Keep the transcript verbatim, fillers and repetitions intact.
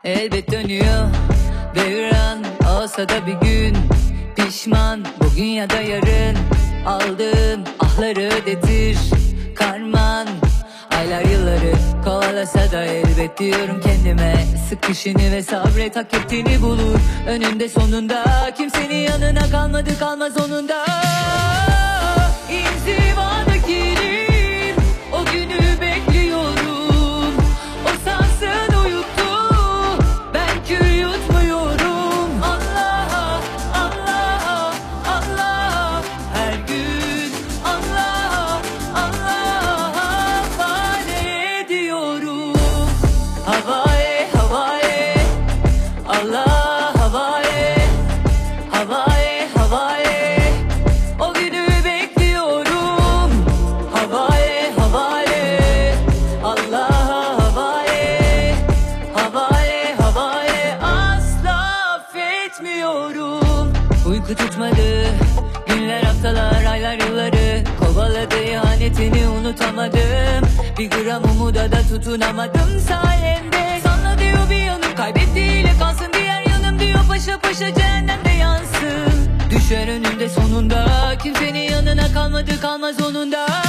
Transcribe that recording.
elbet dönüyor. Devran olsa da bir gün pişman, bugün ya da yarın aldığım ahları ödetir karman. Aylar yılları kovalasa da elbet diyorum kendime, sık dişini ve sabret, hak ettiğini bulur önünde sonunda. Kimsenin yanına kalmadı, kalmaz onunda. İnzivadakirim, o günü bekliyorum. O sansın uyuttu, ben kül yutmuyorum. Allah, Allah, Allah, her gün Allah, Allah havale ediyorum. Havale, havale, Allah havale, havale, havale, o günü bekliyorum. Havale, havale, Allah'a havale, havale, havale, asla affetmiyorum. Uyku tutmadı, günler, haftalar, aylar, yılları kovaladı, ihanetini unutamadım. Bir gram umuda da tutunamadım sayemde. Sana diyor bir yanım, kaybettiğiyle kalsın diğer yanım diyor, paşa paşa cehennemde yansın. Düşer önünde sonunda, kimsenin yanına kalmadı, kalmaz onunda.